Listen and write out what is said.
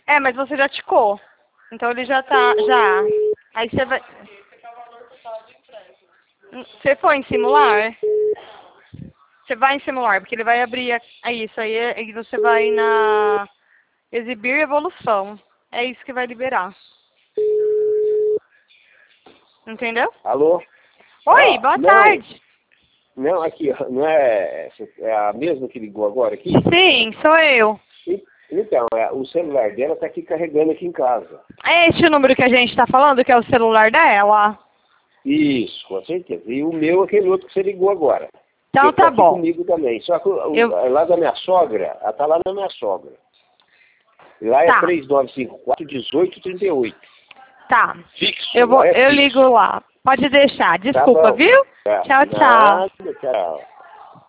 É, mas você já ticou. Então ele já tá, já. Aí você vai... Você foi em simular? Você vai em simular, porque ele vai abrir isso aí, e você vai na exibir evolução. É isso que vai liberar. Entendeu? Alô? Oi, boa tarde. Não, aqui, não é a mesma que ligou agora aqui? Sim, sou eu. Então, o celular dela está aqui carregando aqui em casa. É este o número que a gente tá falando, que é o celular dela? Isso, com certeza. E o meu, aquele outro que você ligou agora. Então tá aqui bom. comigo também. Só que lá da minha sogra, ela tá lá na minha sogra. Lá é Tá. 3954-1838. Tá. Fixo. Eu Fixo. ligo lá. Pode deixar. Tá Desculpa, bom. viu? Tá. Tchau, tchau. Nada, tchau.